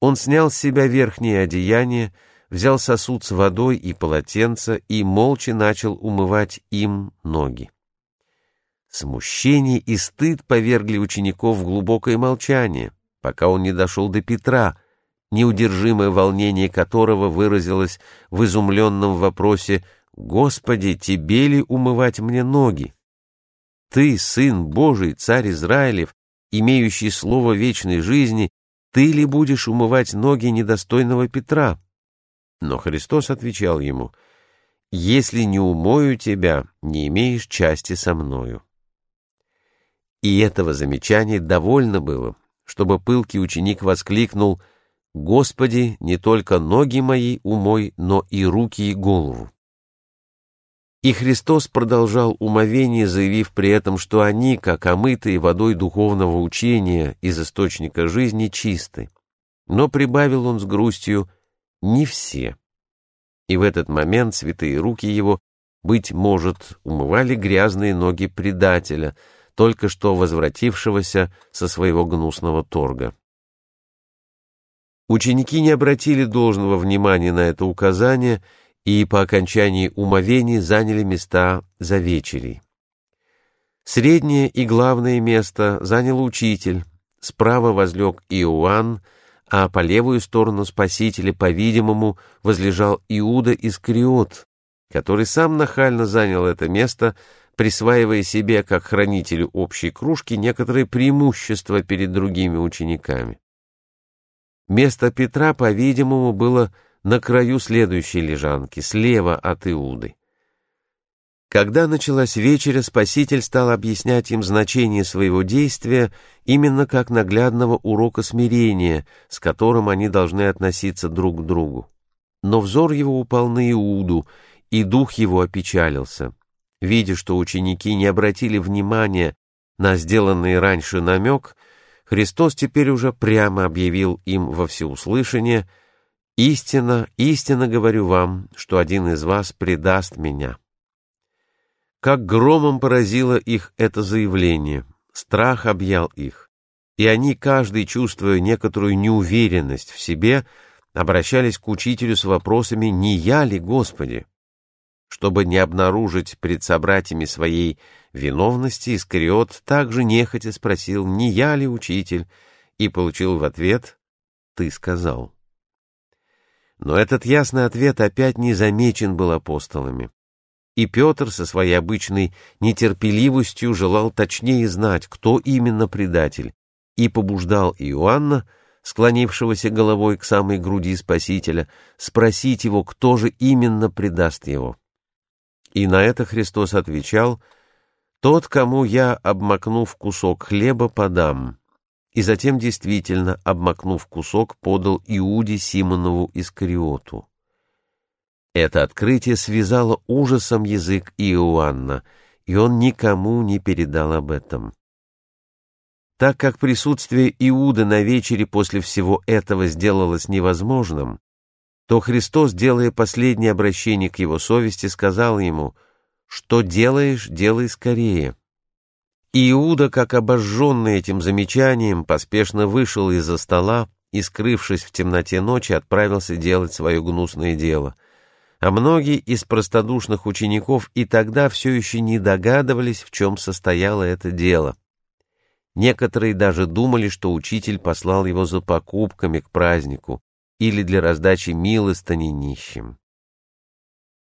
Он снял с себя верхнее одеяние, взял сосуд с водой и полотенце и молча начал умывать им ноги. Смущение и стыд повергли учеников в глубокое молчание, пока он не дошел до Петра, неудержимое волнение которого выразилось в изумленном вопросе: «Господи, тебе ли умывать мне ноги? Ты, Сын Божий, Царь Израилев, имеющий слово вечной жизни, ты ли будешь умывать ноги недостойного Петра?» Но Христос отвечал ему: «Если не умою тебя, не имеешь части со мною». И этого замечания довольно было, чтобы пылкий ученик воскликнул: «Господи, не только ноги мои умой, но и руки и голову». И Христос продолжал умовение, заявив при этом, что они, как омытые водой духовного учения из источника жизни, чисты. Но прибавил он с грустью: «Не все». И в этот момент святые руки его, быть может, умывали грязные ноги предателя, только что возвратившегося со своего гнусного торга. Ученики не обратили должного внимания на это указание и по окончании умовений заняли места за вечерей. Среднее и главное место занял учитель, справа возлег Иоанн, а по левую сторону Спасителя, по-видимому, возлежал Иуда Искариот, который сам нахально занял это место, присваивая себе, как хранителю общей кружки, некоторые преимущества перед другими учениками. Место Петра, по-видимому, было на краю следующей лежанки, слева от Иуды. Когда началась вечеря, Спаситель стал объяснять им значение своего действия именно как наглядного урока смирения, с которым они должны относиться друг к другу. Но взор его упал на Иуду, и дух его опечалился. Видя, что ученики не обратили внимания на сделанный раньше намек, Христос теперь уже прямо объявил им во всеуслышание: «Истинно, истинно говорю вам, что один из вас предаст меня». Как громом поразило их это заявление, страх объял их, и они, каждый чувствуя некоторую неуверенность в себе, обращались к учителю с вопросами: «Не я ли, Господи?» Чтобы не обнаружить пред собратьями своей виновности, Искариот также нехотя спросил: «Не я ли, учитель?» и получил в ответ: «Ты сказал». Но этот ясный ответ опять не замечен был апостолами. И Петр со своей обычной нетерпеливостью желал точнее знать, кто именно предатель, и побуждал Иоанна, склонившегося головой к самой груди Спасителя, спросить его, кто же именно предаст его. И на это Христос отвечал: «Тот, кому я, обмакнув кусок хлеба, подам». И затем, действительно, обмакнув кусок, подал Иуде Симонову Искариоту. Это открытие связало ужасом язык Иоанна, и он никому не передал об этом. Так как присутствие Иуды на вечере после всего этого сделалось невозможным, то Христос, делая последнее обращение к его совести, сказал ему: «Что делаешь, делай скорее». И Иуда, как обожженный этим замечанием, поспешно вышел из-за стола и, скрывшись в темноте ночи, отправился делать свое гнусное дело. А многие из простодушных учеников и тогда все еще не догадывались, в чем состояло это дело. Некоторые даже думали, что учитель послал его за покупками к празднику или для раздачи милостыни нищим.